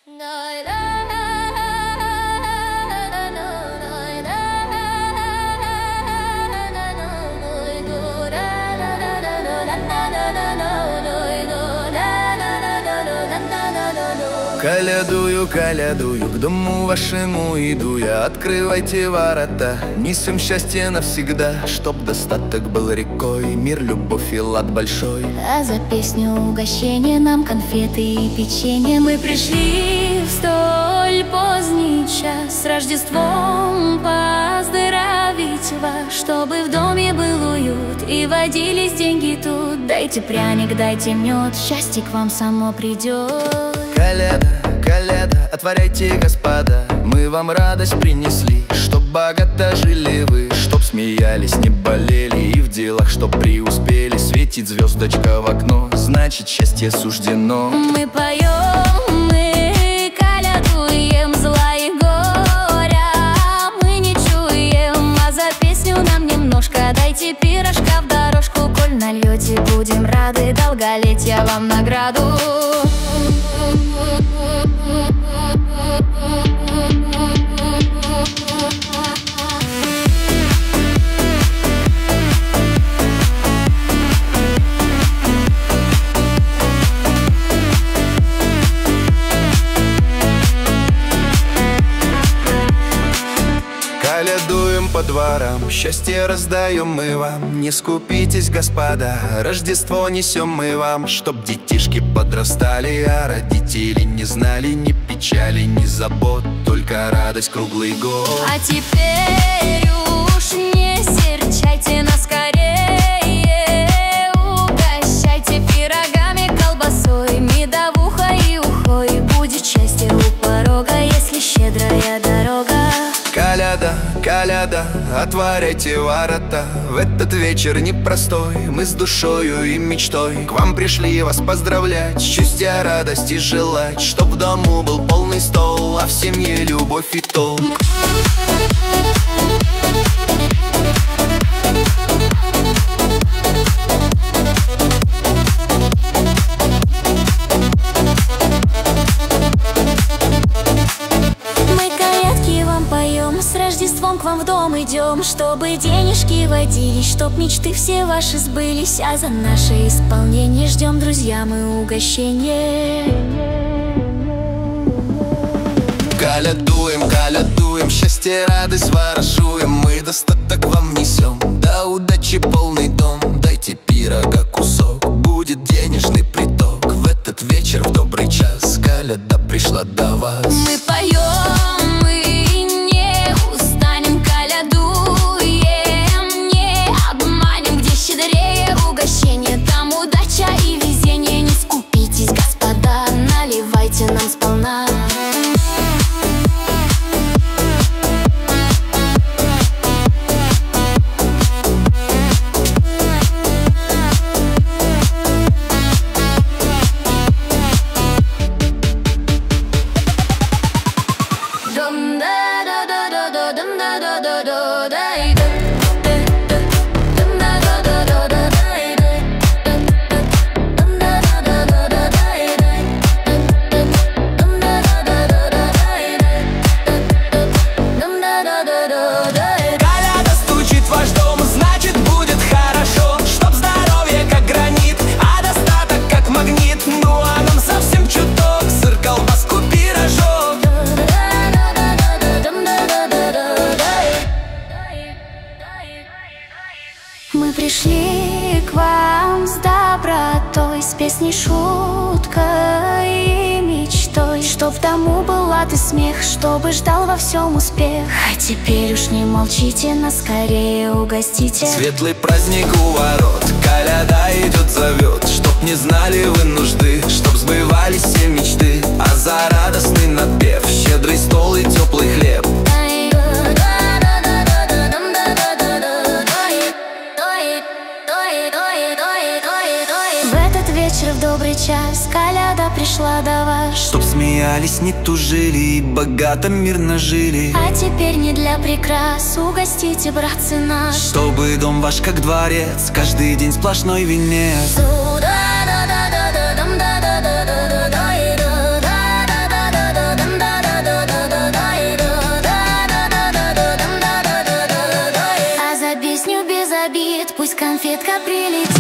Колядую, колядую, к дому вашему иду я. Открывайте ворота, несем счастье навсегда, чтоб достаток был рекой, мир, любовь и лад большой. А за песню угощение нам конфеты и печенье. Мы пришли в столь поздний час с Рождеством поздравить вас, чтобы в доме был уют и водились деньги тут. Дайте пряник, дайте мед, счастье к вам само придет. Коляда, коляда, отворяйте, господа, мы вам радость принесли, чтоб богато жили вы, чтоб смеялись, не болели и в делах, чтоб преуспели. Светит звездочка в окно, значит счастье суждено. Мы поем, мы колядуем, зла и горя мы не чуем, а за песню нам немножко дайте пирожка в дорожку. Коль нальете, будем рады, долголетия вам награду. Колядуем по дворам, счастье раздаем мы вам. Не скупитесь, господа, Рождество несем мы вам, чтоб детишки подрастали, а родители не знали ни печали, ни забот, только радость круглый год. А теперь уж не серчайте нас скорее, угощайте пирогами, колбасой, медовуха и ухой. Будет счастье у порога, если щедрая дорога. Коляда, коляда, отворяйте ворота, в этот вечер непростой мы с душою и мечтой к вам пришли вас поздравлять, счастья, радости желать, чтоб в дому был полный стол, а в семье любовь и толк. С Рождеством к вам в дом идем, чтобы денежки водились, чтоб мечты все ваши сбылись, а за наше исполнение ждем, друзья, мы угощение. Колядуем, колядуем, счастье, радость ворошуем, мы достаток вам несем, до удачи полный дом. Дайте пирога кусок, будет денежный приток, в этот вечер в добрый час коляда пришла до вас. Мы поем, мы не устанем, колядуем, не обманем, где щедрее угощение, там удача и везение. Не скупитесь, господа, наливайте нам сполна. Мы пришли к вам с добротой, с песней, шуткой и мечтой, чтоб в дому был лад и смех, чтобы ждал во всем успех. А теперь уж не молчите, нас скорее угостите. Светлый праздник у ворот, коляда идет, зовет, чтоб не знали вы нужды, чтоб сбывались все мечты, а за радостный напев щедрый стол и теплый хлеб. В добрый час коляда пришла до вас, чтоб смеялись, не тужили и богато мирно жили. А теперь не для прикрас, угостите, братцы наш, чтобы дом ваш как дворец, каждый день сплошной венец. конфетка прилетит.